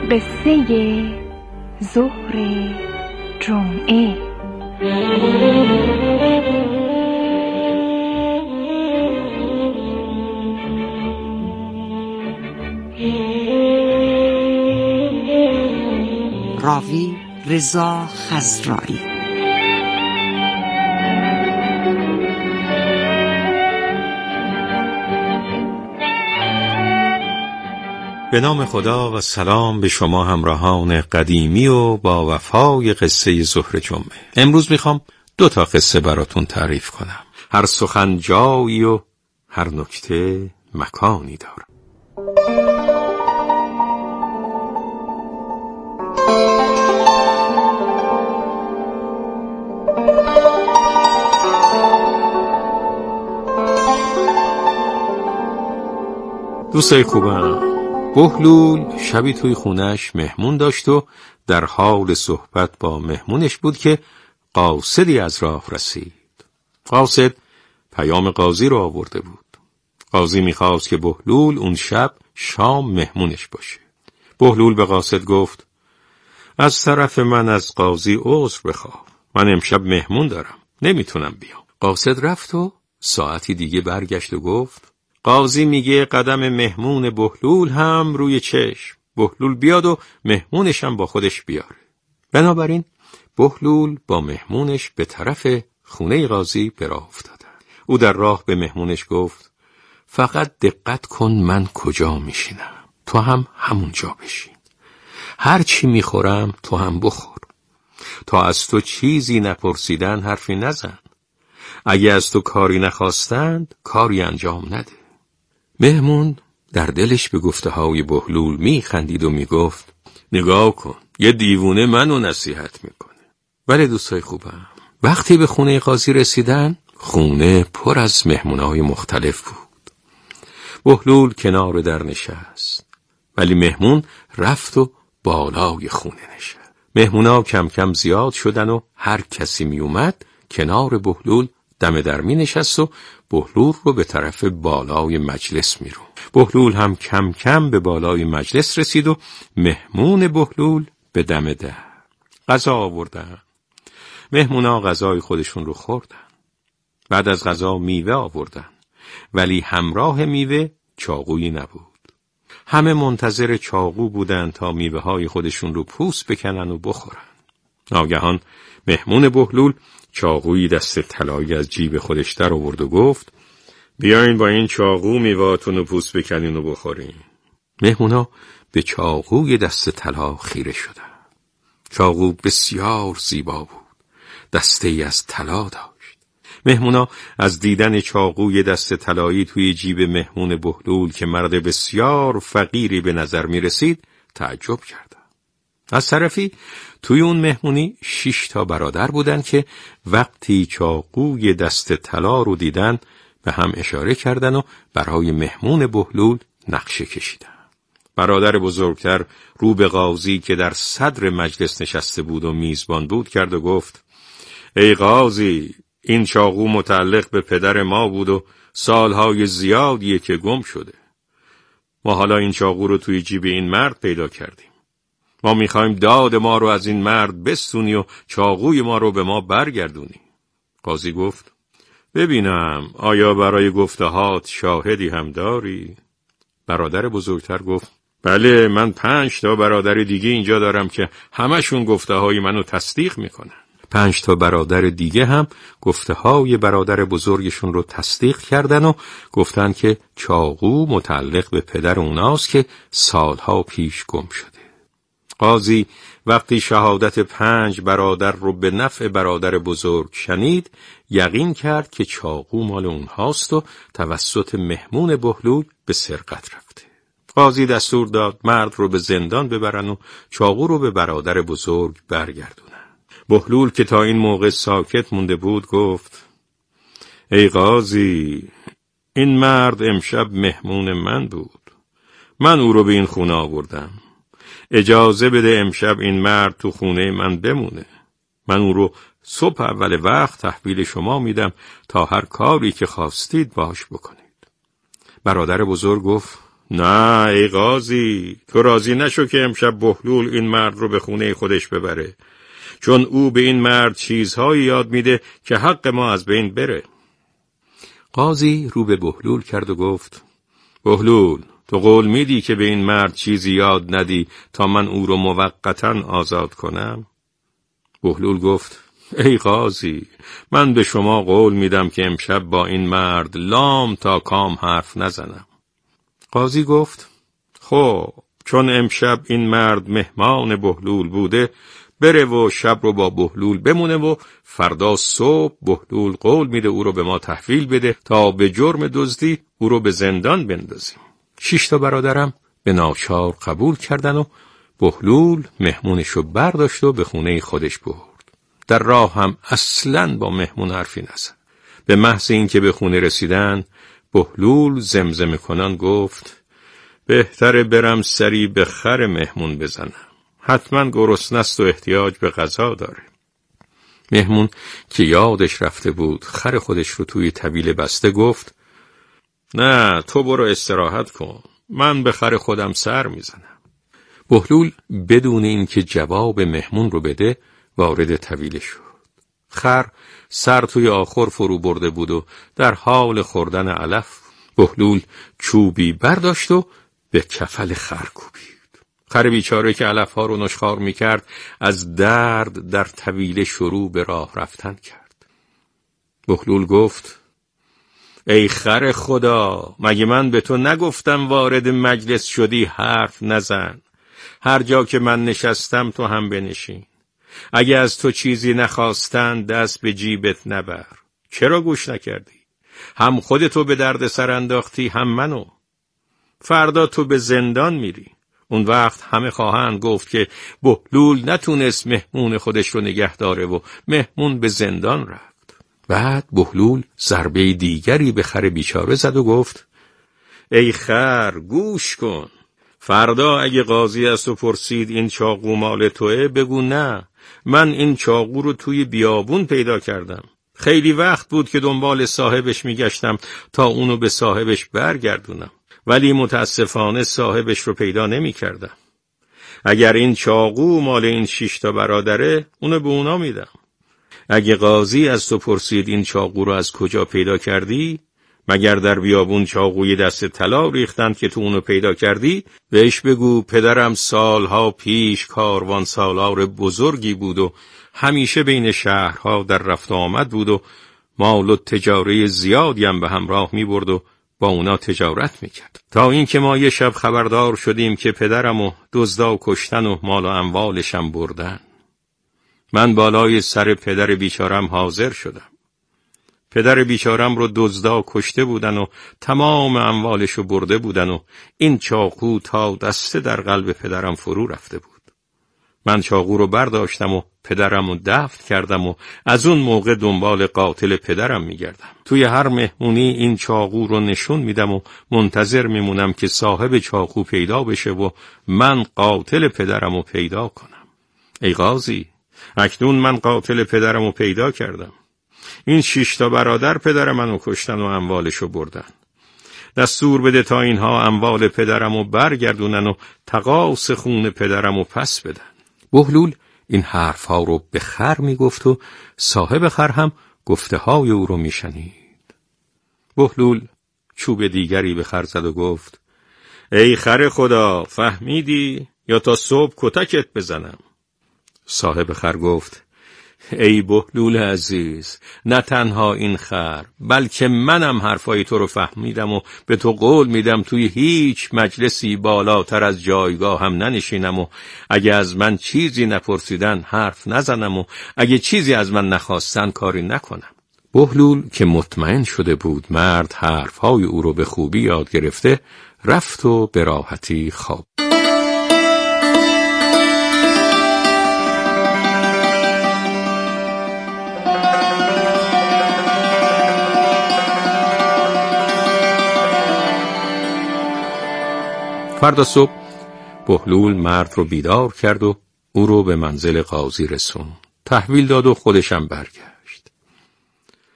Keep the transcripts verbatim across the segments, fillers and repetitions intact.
قصه ظهر جمعه. راوی رضا خضرایی. به نام خدا و سلام به شما همراهان قدیمی و با وفای قصه ظهر جمعه. امروز میخوام دو تا قصه براتون تعریف کنم. هر سخن جایی و هر نکته مکانی داره. دوستای خوبم، بهلول شبی توی خونش مهمون داشت و در حال صحبت با مهمونش بود که قاصدی از راه رسید. قاصد پیام قاضی رو آورده بود. قاضی میخواست که بهلول اون شب شام مهمونش باشه. بهلول به قاصد گفت: از طرف من از قاضی عذر بخواه، من امشب مهمون دارم، نمیتونم بیام. قاصد رفت و ساعتی دیگه برگشت و گفت: قاضی میگه قدم مهمون بهلول هم روی چشم، بهلول بیاد و مهمونش هم با خودش بیاره. بنابراین بهلول با مهمونش به طرف خونه قاضی به راه افتادن. او در راه به مهمونش گفت: فقط دقت کن من کجا میشینم، تو هم همونجا بشین. هر چی میخورم تو هم بخور. تا از تو چیزی نپرسیدن حرفی نزن. اگه از تو کاری نخواستند کاری انجام نده. مهمون در دلش به گفته های بهلول می خندید و می گفت: نگاه کن، یه دیوونه منو نصیحت میکنه. ولی دوستای خوبم، وقتی به خونه قاضی رسیدن، خونه پر از مهمونای مختلف بود. بهلول کنار در نشست، ولی مهمون رفت و بالای خونه نشست. مهمونا کم کم زیاد شدن و هر کسی می اومد کنار بهلول دم در می نشست و بهلول رو به طرف بالای مجلس می رو. بهلول هم کم کم به بالای مجلس رسید و مهمون بهلول به دم در. غذا آوردن. مهمونا غذای خودشون رو خوردن. بعد از غذا میوه آوردن، ولی همراه میوه چاقویی نبود. همه منتظر چاقو بودن تا میوه های خودشون رو پوست بکنن و بخورن. ناگهان مهمون بهلول چاقویی دست طلایی از جیب خودش در آورد و گفت: بیاین با این چاقو میوه‌تون رو پوست بکنین و بخورین. مهمونا به چاقوی دست طلا خیره شدن. چاقو بسیار زیبا بود. دسته‌ای از طلا داشت. مهمونا از دیدن چاقوی دست طلایی توی جیب مهمون بهلول که مرد بسیار فقیری به نظر می رسید تعجب کردند. از طرفی توی اون مهمونی شش تا برادر بودن که وقتی چاقوی دست طلا رو دیدن به هم اشاره کردن و برای مهمون بهلول نقشه کشیدن. برادر بزرگتر رو به قاضی که در صدر مجلس نشسته بود و میزبان بود کرد و گفت: ای قاضی، این چاقو متعلق به پدر ما بود و سالهای زیادیه که گم شده. ما حالا این چاقو رو توی جیب این مرد پیدا کردیم. ما میخوایم داد ما رو از این مرد بستونی و چاقوی ما رو به ما برگردونی. قاضی گفت: ببینم آیا برای گفتهات شاهدی هم داری؟ برادر بزرگتر گفت: بله، من پنج تا برادر دیگه اینجا دارم که همشون گفته های منو تصدیق میکنن. پنج تا برادر دیگه هم گفته های برادر بزرگشون رو تصدیق کردن و گفتن که چاقو متعلق به پدر اوناست که سالها پیش گم شده. قاضی وقتی شهادت پنج برادر رو به نفع برادر بزرگ شنید، یقین کرد که چاقو مال اونهاست و توسط مهمون بهلول به سرقت رفته. قاضی دستور داد مرد رو به زندان ببرن و چاقو رو به برادر بزرگ برگردونن. بهلول که تا این موقع ساکت مونده بود گفت: ای قاضی، این مرد امشب مهمون من بود. من او رو به این خونه آوردم. اجازه بده امشب این مرد تو خونه من بمونه. من او رو صبح اول وقت تحویل شما میدم تا هر کاری که خواستید باش بکنید. برادر بزرگ گفت: نه ای قاضی، تو راضی نشو که امشب بهلول این مرد رو به خونه خودش ببره، چون او به این مرد چیزهایی یاد میده که حق ما از بین بره. قاضی رو به بهلول کرد و گفت بهلول، تو قول میدی که به این مرد چیزی یاد ندی تا من او رو موقتاً آزاد کنم؟ بهلول گفت ای قاضی، من به شما قول میدم که امشب با این مرد لام تا کام حرف نزنم. قاضی گفت خب چون امشب این مرد مهمان بهلول بوده، بره و شب رو با بهلول بمونه و فردا صبح بهلول قول میده او رو به ما تحویل بده تا به جرم دزدی او رو به زندان بندازیم. شش تا برادرم به ناچار قبول کردن و بهلول مهمونشو برداشت و به خونه خودش برد. در راه هم اصلاً با مهمون حرفی نزد. به محض اینکه به خونه رسیدن، بهلول زمزمه کنان گفت بهتره برم سری به خر مهمون بزنم، حتما گرسنه است و احتیاج به غذا داره. مهمون که یادش رفته بود خر خودش رو توی طویله بسته گفت نه تو برو استراحت کن، من به خر خودم سر میزنم. بهلول بدون اینکه جواب مهمون رو بده وارد طویله شد. خر سر توی آخر فرو برده بود و در حال خوردن علف. بهلول چوبی برداشت و به کفل خر کوبید. خر بیچاره که علف ها رو نشخوار میکرد از درد در طویله شروع به راه رفتن کرد. بهلول گفت ای خر خدا، مگه من به تو نگفتم وارد مجلس شدی حرف نزن؟ هر جا که من نشستم تو هم بنشین. اگه از تو چیزی نخواستن دست به جیبت نبر. چرا گوش نکردی؟ هم خودتو به درد سر انداختی هم منو. فردا تو به زندان میری. اون وقت همه خواهند گفت که بهلول نتونست مهمون خودش رو نگه داره و مهمون به زندان رفت. بعد بهلول ضربه دیگری به خر بیچاره زد و گفت ای خر گوش کن، فردا اگه قاضی از تو پرسید این چاقو مال توئه، بگو نه، من این چاقو رو توی بیابون پیدا کردم. خیلی وقت بود که دنبال صاحبش میگشتم تا اونو به صاحبش برگردونم، ولی متاسفانه صاحبش رو پیدا نمی کردم. اگر این چاقو مال این شش تا برادره، اونو به اونا میدم. اگه قاضی از تو پرسید این چاقو رو از کجا پیدا کردی، مگر در بیابون چاقوی دست طلا ریختند که تو اونو پیدا کردی، بهش بگو پدرم سالها پیش کاروان سالار بزرگی بود و همیشه بین شهرها در رفت آمد بود و مال و تجاره زیادی هم به همراه می برد و با اونا تجارت میکرد، تا اینکه ما یه شب خبردار شدیم که پدرمو دزدا کشتن و مال و اموالشم بردن. من بالای سر پدر بیچارم حاضر شدم. پدر بیچارم رو دزدا کشته بودن و تمام اموالشو برده بودن و این چاقو تا دسته در قلب پدرم فرو رفته بود. من چاقو رو برداشتم و پدرم رو دفن کردم و از اون موقع دنبال قاتل پدرم میگردم. توی هر مهمونی این چاقو رو نشون میدم و منتظر میمونم که صاحب چاقو پیدا بشه و من قاتل پدرم رو پیدا کنم. ای قاضی، اکنون من قاتل پدرم رو پیدا کردم. این شش تا برادر پدر منو کشتن و اموالشو بردن. دستور بده تا اینها اموال پدرم رو برگردونن و تقاص خون پدرم رو پس بدن. بهلول این حرفها رو به خر میگفت و صاحب خر هم گفته های او رو میشنید. بهلول چوب دیگری به خر زد و گفت ای خر خدا، فهمیدی یا تا صبح کتکت بزنم؟ صاحب خر گفت ای بهلول عزیز، نه تنها این خر بلکه منم حرفای تو رو فهمیدم و به تو قول میدم توی هیچ مجلسی بالاتر از جایگاه هم ننشینم و اگه از من چیزی نپرسیدن حرف نزنم و اگه چیزی از من نخواستن کاری نکنم. بهلول که مطمئن شده بود مرد حرفهای او رو به خوبی یاد گرفته، رفت و به راحتی خواب. فردا صبح بهلول مرد رو بیدار کرد و او رو به منزل قاضی رسوند. تحویل داد و خودشم برگشت.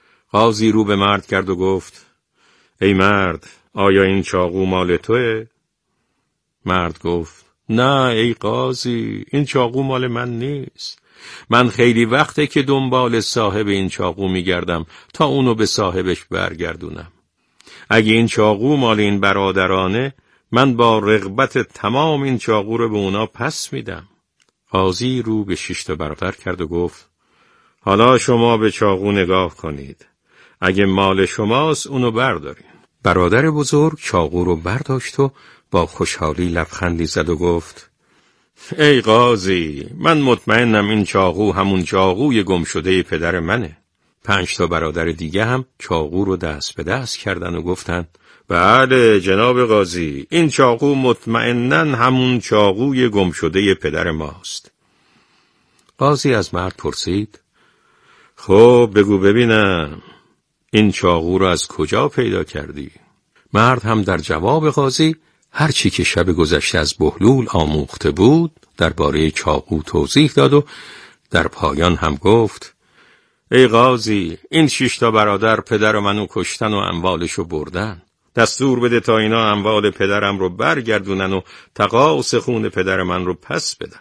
قاضی رو به مرد کرد و گفت ای مرد، آیا این چاقو مال توئه؟ مرد گفت نه ای قاضی، این چاقو مال من نیست. من خیلی وقته که دنبال صاحب این چاقو میگردم تا اونو به صاحبش برگردونم. اگه این چاقو مال این برادرانه، من با رغبت تمام این چاقو رو به اونا پس میدم. قاضی رو به شش تا برادر کرد و گفت حالا شما به چاقو نگاه کنید. اگه مال شماست اونو بردارین. برادر بزرگ چاقو رو برداشت و با خوشحالی لبخندی زد و گفت ای قاضی، من مطمئنم این چاقو همون چاقوی گم شده پدر منه. پنج تا برادر دیگه هم چاقو رو دست به دست کردن و گفتن بله جناب قاضی، این چاقو مطمئناً همون چاقوی گم شده پدر ماست. قاضی از مرد پرسید خب بگو ببینم، این چاقو رو از کجا پیدا کردی؟ مرد هم در جواب قاضی هر چی که شب گذشته از بهلول آموخته بود درباره چاقو توضیح داد و در پایان هم گفت ای قاضی، این شش تا برادر پدر منو کشتن و اموالشو بردن. دستور بده تا اینا اموال پدرم رو برگردونن و تقاص خون پدر من رو پس بدن.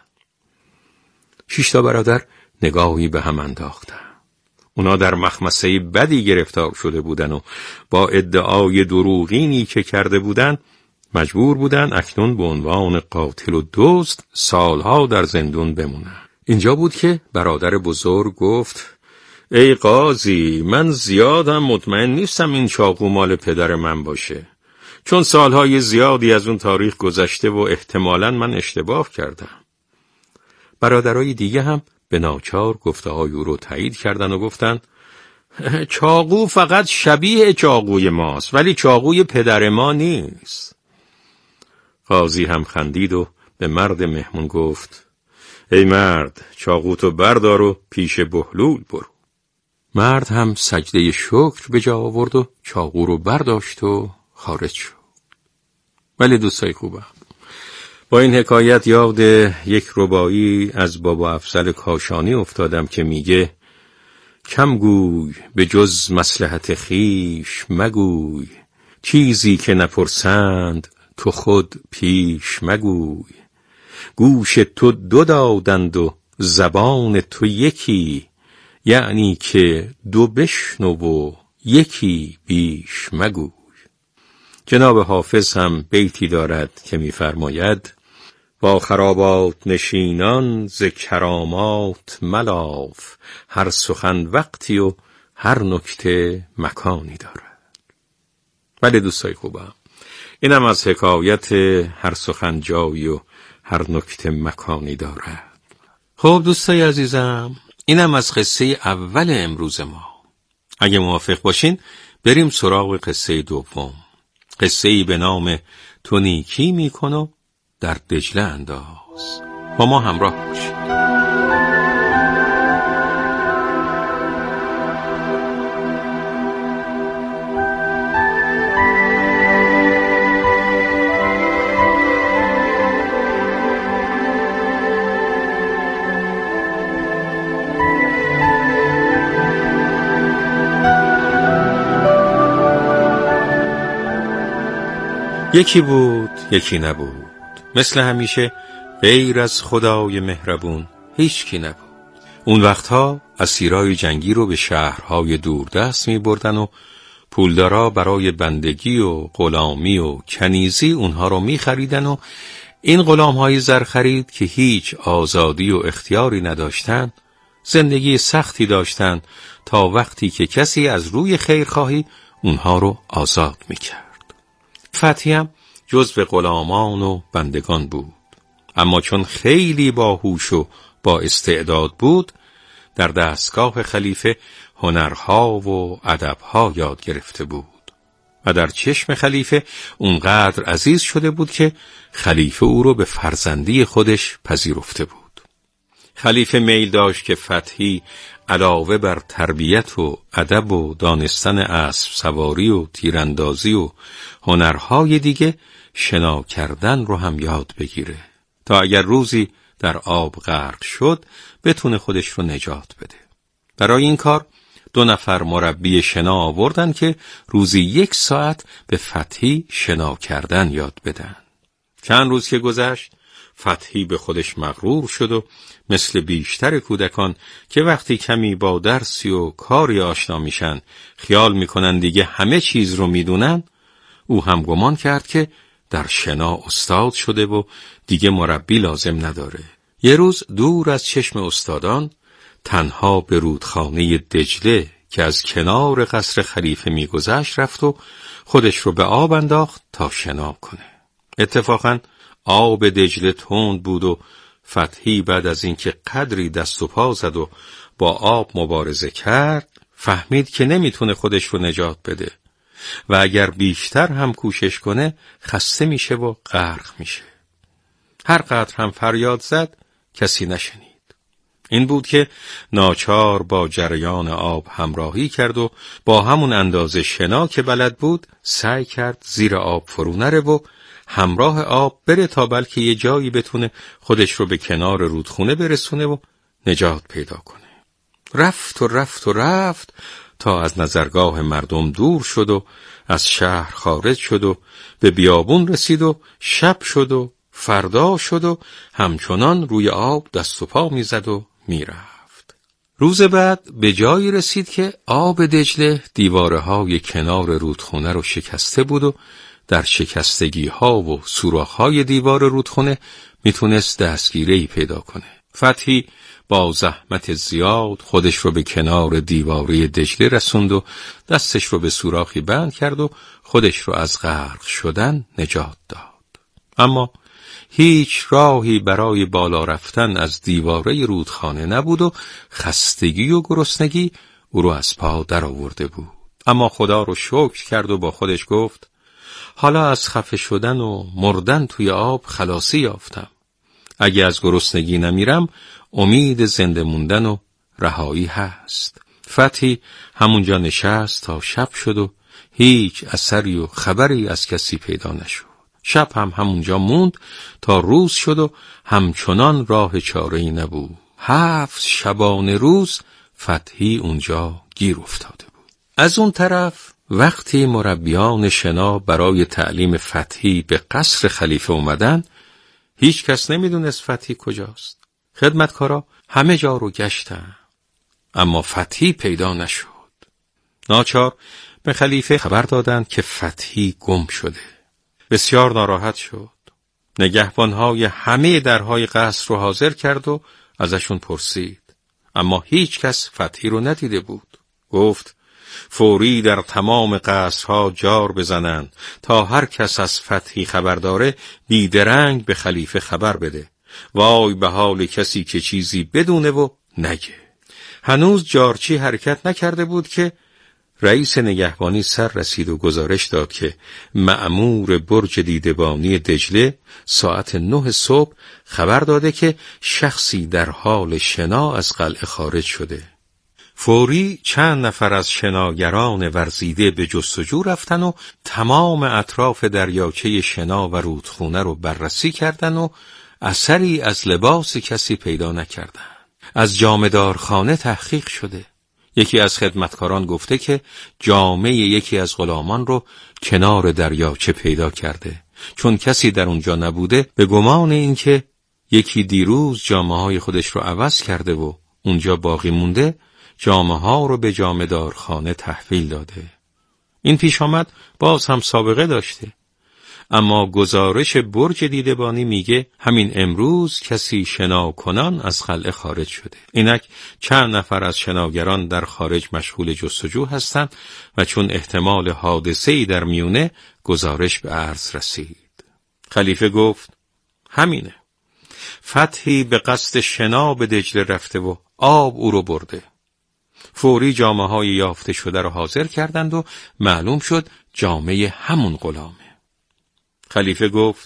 شش تا برادر نگاهی به هم انداختن. اونا در مخمسه بدی گرفتار شده بودن و با ادعای دروغینی که کرده بودن مجبور بودن اکنون به عنوان قاتل و دزد سالها در زندون بمونن. اینجا بود که برادر بزرگ گفت ای قاضی، من زیادم مطمئن نیستم این چاقو مال پدر من باشه، چون سالهای زیادی از اون تاریخ گذشته و احتمالاً من اشتباه کردم. برادرای دیگه هم به ناچار گفته‌های او رو تایید کردن و گفتن چاقو فقط شبیه چاقوی ماست ولی چاقوی پدر ما نیست. قاضی هم خندید و به مرد مهمون گفت ای مرد، چاقوتو بردار و پیش بهلول برو. مرد هم سجده شکر به جا آورد و چاقو رو برداشت و خارج شد. ولی دوستای خوبم، با این حکایت یاد یک ربایی از بابا افضل کاشانی افتادم که میگه کم گوی به جز مصلحت خویش مگوی، چیزی که نپرسند تو خود پیش مگوی. گوش تو دو دادند و زبان تو یکی، یعنی که دو بشنو و یکی بیش مگوی. جناب حافظ هم بیتی دارد که می‌فرماید با خرابات نشینان ز کرامات ملاف، هر سخن وقتی و هر نکته مکانی دارد. بله دوستای خوبم، اینم از حکایت هر سخن جایی و هر نکته مکانی دارد. خب دوستای عزیزم، اینم از قصه اول امروز ما. اگه موافق باشین بریم سراغ قصه دوم، قصه ای به نام تو نیکی میکن و در دجله انداز. با ما همراه باشید. یکی بود یکی نبود، مثل همیشه غیر از خدای مهربون هیچ کی نبود. اون وقتها اسیرای جنگی رو به شهرهای دوردست می بردن و پولدارا برای بندگی و غلامی و کنیزی اونها رو می خریدن و این غلامهای زرخرید که هیچ آزادی و اختیاری نداشتن زندگی سختی داشتن تا وقتی که کسی از روی خیرخواهی اونها رو آزاد می کرد. فتحی هم جزو غلامان و بندگان بود، اما چون خیلی باهوش و با استعداد بود در دستگاه خلیفه هنرها و ادبها یاد گرفته بود و در چشم خلیفه اونقدر عزیز شده بود که خلیفه او رو به فرزندی خودش پذیرفته بود. خلیفه میل داشت که فتحی علاوه بر تربیت و ادب و دانستن اسب سواری و تیراندازی و هنرهای دیگه شنا کردن رو هم یاد بگیره تا اگر روزی در آب غرق شد بتونه خودش رو نجات بده. برای این کار دو نفر مربی شنا آوردن که روزی یک ساعت به فتحی شنا کردن یاد بدن. چند روز که گذشت، فتحی به خودش مغرور شد و مثل بیشتر کودکان که وقتی کمی با درسی و کاری آشنا میشن خیال میکنن دیگه همه چیز رو میدونن، او هم گمان کرد که در شنا استاد شده و دیگه مربی لازم نداره. یه روز دور از چشم استادان تنها به رودخانه دجله که از کنار قصر خلیفه میگذشت رفت و خودش رو به آب انداخت تا شنا کنه. اتفاقاً آب دجله تند بود و فتحی بعد از اینکه قدری دست و پا زد و با آب مبارزه کرد فهمید که نمیتونه خودش رو نجات بده و اگر بیشتر هم کوشش کنه خسته میشه و غرق میشه. هر قدر هم فریاد زد کسی نشنید. این بود که ناچار با جریان آب همراهی کرد و با همون اندازه شنا که بلد بود سعی کرد زیر آب فرو نره و همراه آب بره تا بلکه یه جایی بتونه خودش رو به کنار رودخونه برسونه و نجات پیدا کنه. رفت و رفت و رفت تا از نظرگاه مردم دور شد و از شهر خارج شد و به بیابون رسید و شب شد و فردا شد و همچنان روی آب دست و پا میزد و میرفت. روز بعد به جایی رسید که آب دجله دیواره های کنار رودخونه رو شکسته بود و در شکستگی ها و سوراخ های دیوار رودخونه میتونست دستگیری پیدا کنه. فتحی با زحمت زیاد خودش رو به کنار دیواره دجله رسوند و دستش رو به سوراخی بند کرد و خودش رو از غرق شدن نجات داد. اما هیچ راهی برای بالا رفتن از دیواره رودخانه نبود و خستگی و گرسنگی او رو از پا در آورده بود. اما خدا رو شکر کرد و با خودش گفت حالا از خفه شدن و مردن توی آب خلاصی یافتم. اگه از گرسنگی نمیرم امید زنده موندن و رهایی هست. فتحی همونجا نشست تا شب شد و هیچ اثری و خبری از کسی پیدا نشد. شب هم همونجا موند تا روز شد و همچنان راه چاره‌ای نبود. هفت شبانه روز فتحی اونجا گیر افتاده بود. از اون طرف وقتی مربیان شنا برای تعلیم فتحی به قصر خلیفه اومدن، هیچ کس نمیدونست فتحی کجاست. خدمتکارا همه جا رو گشتن اما فتحی پیدا نشد. ناچار به خلیفه خبر دادند که فتحی گم شده. بسیار ناراحت شد. نگهبانهای همه درهای قصر رو حاضر کرد و ازشون پرسید، اما هیچ کس فتحی رو ندیده بود. گفت فوری در تمام قصرها جار بزنن تا هر کس از فتحی خبر داره بیدرنگ به خلیفه خبر بده. وای به حال کسی که چیزی بدونه و نگه. هنوز جارچی حرکت نکرده بود که رئیس نگهبانی سر رسید و گزارش داد که مأمور برج دیدبانی دجله ساعت نه صبح خبر داده که شخصی در حال شنا از قلعه خارج شده. فوری چند نفر از شناگران ورزیده به جستجو رفتن و تمام اطراف دریاچه شنا و رودخونه رو بررسی کردن و اثری از لباس کسی پیدا نکردن. از جامه‌دار خانه تحقیق شده. یکی از خدمتکاران گفته که جامه یکی از غلامان رو کنار دریاچه پیدا کرده. چون کسی در اونجا نبوده به گمان این که یکی دیروز جامه‌های خودش رو عوض کرده و اونجا باقی مونده، جامه‌ها رو به جامه‌دار خانه تحویل داده. این پیش آمد باز هم سابقه داشته. اما گزارش برج دیدبانی میگه همین امروز کسی شناکنان از قلعه خارج شده. اینک چند نفر از شناگران در خارج مشغول جستجو هستند و چون احتمال حادثه‌ای در میونه گزارش به عرض رسید. خلیفه گفت همینه. فتحی به قصد شنا به دجله رفته و آب او رو برده. فوری جامه‌های یافته شده رو حاضر کردند و معلوم شد جامه همون غلامه. خلیفه گفت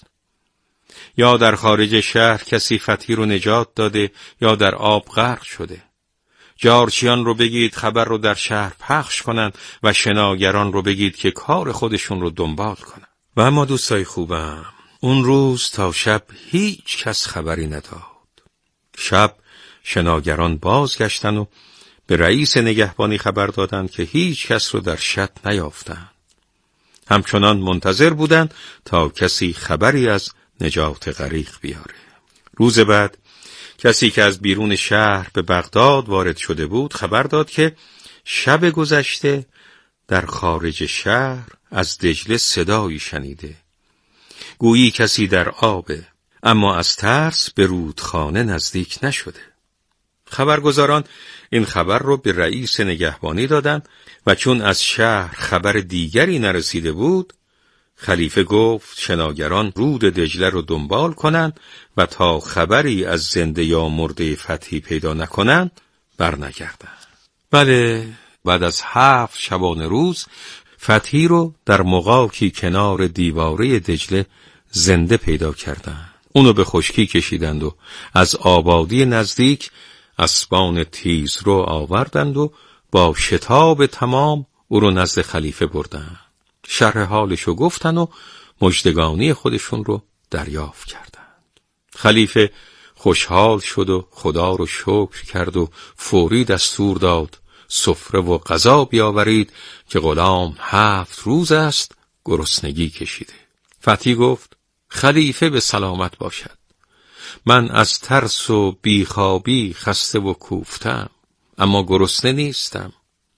یا در خارج شهر کسی فتحی رو نجات داده یا در آب غرق شده. جارچیان رو بگید خبر رو در شهر پخش کنن و شناگران رو بگید که کار خودشون رو دنبال کنن. و اما دوستای خوبم، اون روز تا شب هیچ کس خبری نداد. شب شناگران بازگشتن و به رئیس نگهبانی خبر دادند که هیچ کس رو در شط نیافتند. همچنان منتظر بودند تا کسی خبری از نجات غریق بیاره. روز بعد کسی که از بیرون شهر به بغداد وارد شده بود خبر داد که شب گذشته در خارج شهر از دجله صدایی شنیده، گویی کسی در آبه، اما از ترس به رودخانه نزدیک نشده. خبرگزاران این خبر رو به رئیس نگهبانی دادند و چون از شهر خبر دیگری نرسیده بود، خلیفه گفت شناگران رود دجله رو دنبال کنند و تا خبری از زنده یا مرده فتحی پیدا نکنند برنگردند. بله، بعد از هفت شبانه روز فتحی رو در مغاکی کنار دیواره دجله زنده پیدا کردند. اونو به خشکی کشیدند و از آبادی نزدیک اسبان تیز رو آوردند و با شتاب تمام او رو نزد خلیفه بردند. شرح حالشو گفتن و مژدگانی خودشون رو دریافت کردند. خلیفه خوشحال شد و خدا رو شکر کرد و فوری دستور داد سفره و غذا بیاورید که غلام هفت روز است گرسنگی کشیده. فتحی گفت خلیفه به سلامت باشد. من از ترس و بیخوابی خسته و کوفتم، اما گرسنه نیستم.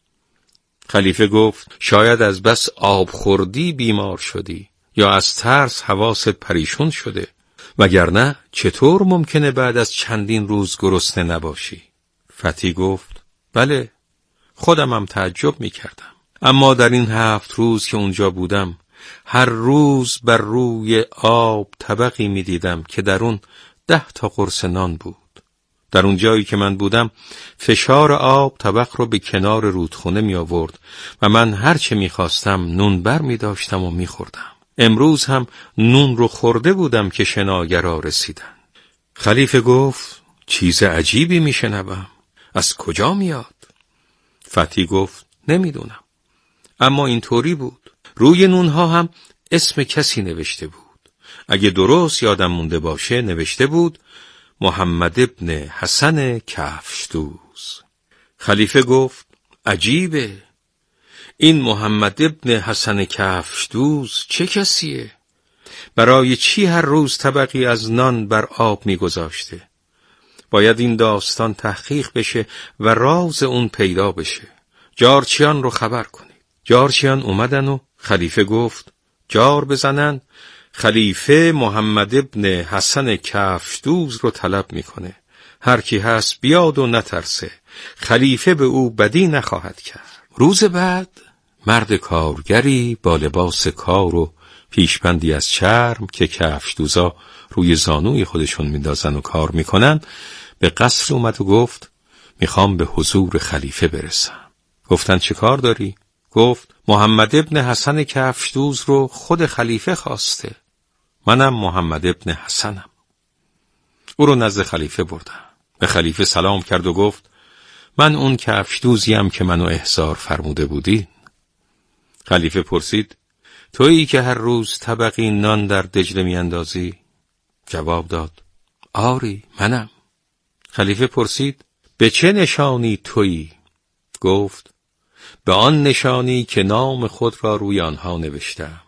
خلیفه گفت شاید از بس آب خوردی بیمار شدی یا از ترس حواست پریشون شده، وگرنه چطور ممکنه بعد از چندین روز گرسنه نباشی؟ فتحی گفت بله، خودم هم تعجب می کردم، اما در این هفت روز که اونجا بودم هر روز بر روی آب طبقی می دیدم که در اون ده تا قرص نان بود. در اون جایی که من بودم فشار آب طبق رو به کنار رودخونه می آورد و من هر چه می خواستم نون بر می داشتم و می خوردم. امروز هم نون رو خورده بودم که شناگرا رسیدن. خلیفه گفت چیز عجیبی می شنوم، از کجا میاد؟ فتحی گفت نمیدونم، اما اینطوری بود. روی نونها هم اسم کسی نوشته بود. اگه درست یادم مونده باشه نوشته بود محمد ابن حسن کفشدوز. خلیفه گفت عجیبه، این محمد ابن حسن کفشدوز چه کسیه؟ برای چی هر روز طبقی از نان بر آب میگذاشته؟ باید این داستان تحقیق بشه و راز اون پیدا بشه. جارچیان رو خبر کنید. جارچیان اومدن و خلیفه گفت جار بزنن، خلیفه محمد ابن حسن کفشدوز رو طلب میکنه. هر کی هست بیاد و نترسه، خلیفه به او بدی نخواهد کرد. روز بعد مرد کارگری با لباس کار و پیشبندی از چرم که کفشدوزا روی زانوی خودشون میندازن و کار میکنن به قصر اومد و گفت میخوام به حضور خلیفه برسم. گفتن چه کار داری؟ گفت محمد ابن حسن کفشدوز رو خود خلیفه خواسته. منم محمد ابن حسنم. او رو نزد خلیفه بردم. به خلیفه سلام کرد و گفت من اون کفشدوزیم که منو احضار فرموده بودی. خلیفه پرسید تویی که هر روز طبقی نان در دجله میاندازی؟ جواب داد آری منم. خلیفه پرسید به چه نشانی تویی؟ گفت به آن نشانی که نام خود را روی آنها نوشتم.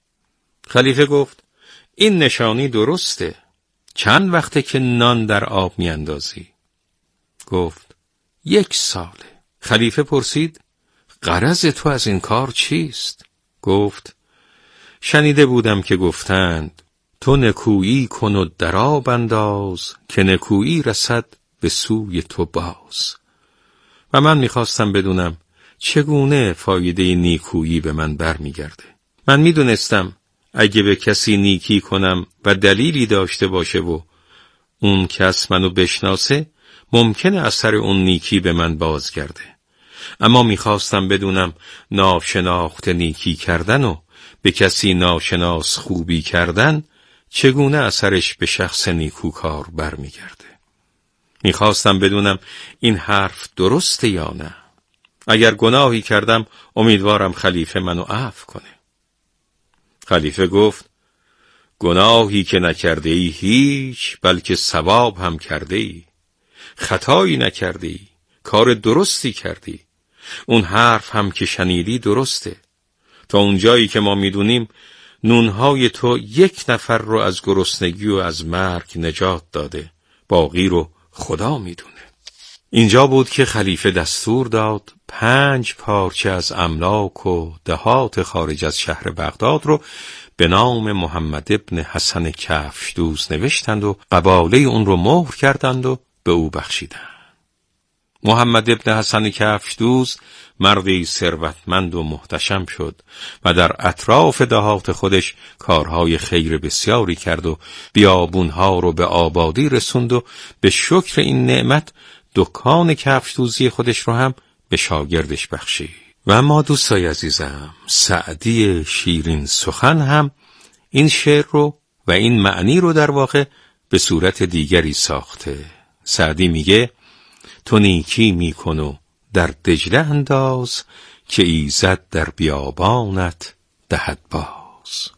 خلیفه گفت این نشانی درسته. چند وقته که نان در آب میاندازی؟ گفت یک ساله. خلیفه پرسید غرض تو از این کار چیست؟ گفت شنیده بودم که گفتند تو نکویی کن و در آب انداز که نکویی رسد به سوی تو باز. و من میخواستم بدونم چگونه فایده نیکویی به من برمیگرده. من میدونستم اگه به کسی نیکی کنم و دلیلی داشته باشه و اون کس منو بشناسه ممکنه اثر اون نیکی به من بازگرده. اما میخواستم بدونم ناشناخته نیکی کردن و به کسی ناشناس خوبی کردن چگونه اثرش به شخص نیکوکار برمیگرده. میخواستم بدونم این حرف درسته یا نه. اگر گناهی کردم امیدوارم خلیفه منو عفو کنه. خلیفه گفت گناهی که نکرده ای هیچ، بلکه ثواب هم کرده ای. خطایی نکرده ای، کار درستی کردی. اون حرف هم که شنیدی درسته. تا اونجایی که ما میدونیم نونهای تو یک نفر رو از گرسنگی و از مرگ نجات داده، باقی رو خدا میدونه. اینجا بود که خلیفه دستور داد پنج پارچه از املاک و دهات خارج از شهر بغداد رو به نام محمد ابن حسن کفشدوز نوشتند و قباله اون رو مهر کردند و به او بخشیدند. محمد ابن حسن کفشدوز مردی ثروتمند و محتشم شد و در اطراف دهات خودش کارهای خیر بسیاری کرد و بیابونها رو به آبادی رسوند و به شکر این نعمت دکان کفشدوزی خودش رو هم به شاگردش بخشید. و اما دوستای عزیزم، سعدی شیرین سخن هم این شعر رو و این معنی رو در واقع به صورت دیگری ساخته. سعدی میگه تو نیکی میکن و در دجله انداز، که ایزد در بیابانت دهد باز.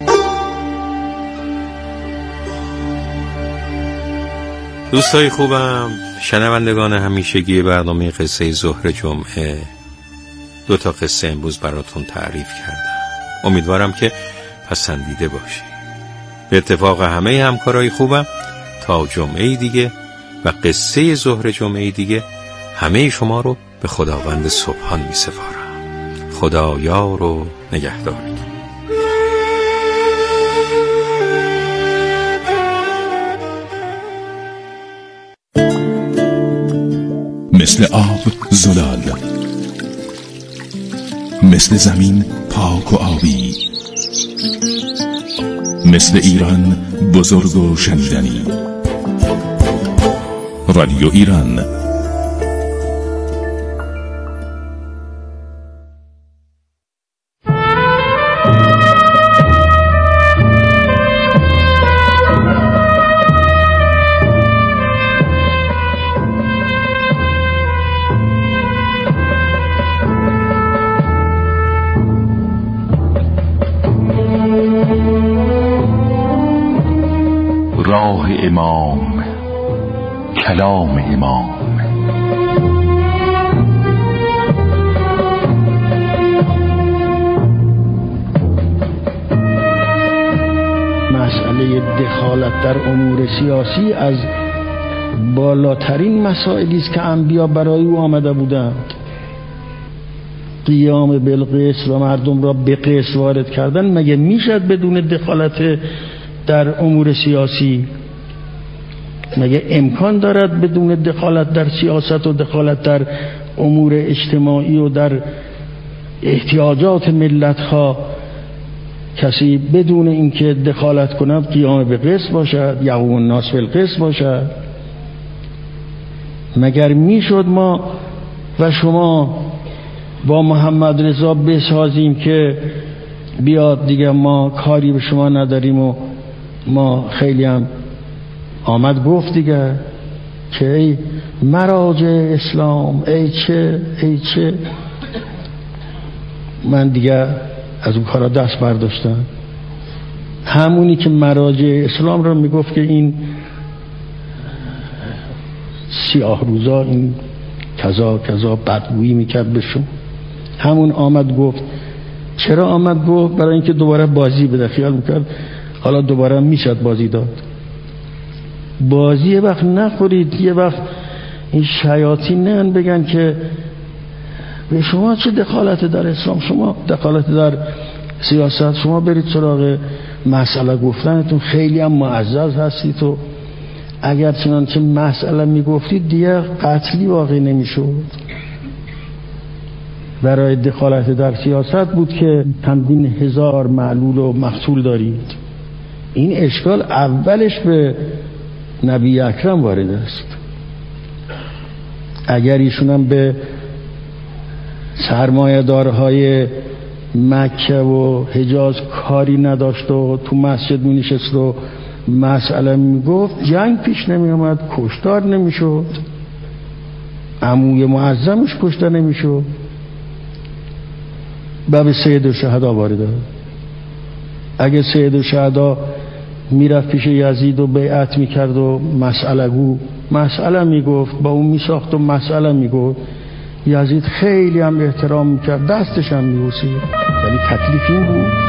دوستای خوبم، شنوندگان همیشگی برنامه قصه ظهر جمعه، دو تا قصه امروز براتون تعریف کردم. امیدوارم که پسندیده باشید. به اتفاق همه همکارای خوبم تا جمعه دیگه و قصه ظهر جمعه دیگه همه شما رو به خداوند سبحان می سپارم. خدا یار و نگهدارتون. مثل آب زلال، مثل زمین پاک و آبی، مثل ایران بزرگ و شنیدنی. رادیو ایران. راه امام، کلام امام. مسئله دخالت در امور سیاسی از بالاترین مسائلی است که انبیا برای او آمده بودند. قیام بالقسط و مردم را به قسط وارد کردن مگه میشد بدون دخالت در امور سیاسی؟ مگه امکان دارد بدون دخالت در سیاست و دخالت در امور اجتماعی و در احتیاجات ملت‌ها کسی بدون اینکه دخالت کند قیام به قسط باشد، یقوم الناس بالقسط باشد؟ مگر میشد ما و شما با محمد رضا بسازیم که بیاد دیگه ما کاری به شما نداریم و ما خیلی هم آمد گفت دیگه که ای مراجع اسلام، ای چه ای چه من دیگه از اون کارا دست برداشتم. همونی که مراجع اسلام رو میگفت که این سیاه روزا این کذا کذا بدگویی میکرد بهشون، همون آمد گفت. چرا آمد گفت؟ برای اینکه دوباره بازی بده. خیال میکرد حالا دوباره میشد بازی داد. بازی یه وقت نخورید، یه وقت این شیاطین نه بگن که به شما چه دخالت در اسلام، شما دخالت در سیاست، شما برید سراغ مسئله گفتنتون، خیلی هم معزز هستید و اگر چنانچه مسئله میگفتید دیگه قتلی واقع نمیشد. برای دخالت در سیاست بود که چندین هزار معلول و مقتول دارید. این اشکال اولش به نبی اکرم وارد است. اگر ایشون هم به سرمایه‌دارهای مکه و حجاز کاری نداشت و تو مسجد می نشست و مسئله می گفت، جنگ پیش نمی آمد، کشتار نمی شد، عموی معظمش کشته نمی شد و به سید الشهدا وارد. اگه سید الشهدا میرفت پیش یزید و بیعت میکرد و مسئله گو مسئله میگفت، با اون میساخت و مسئله میگفت، یزید خیلی هم احترام میکرد، دستش هم میبوسید. یعنی تکلیف این بود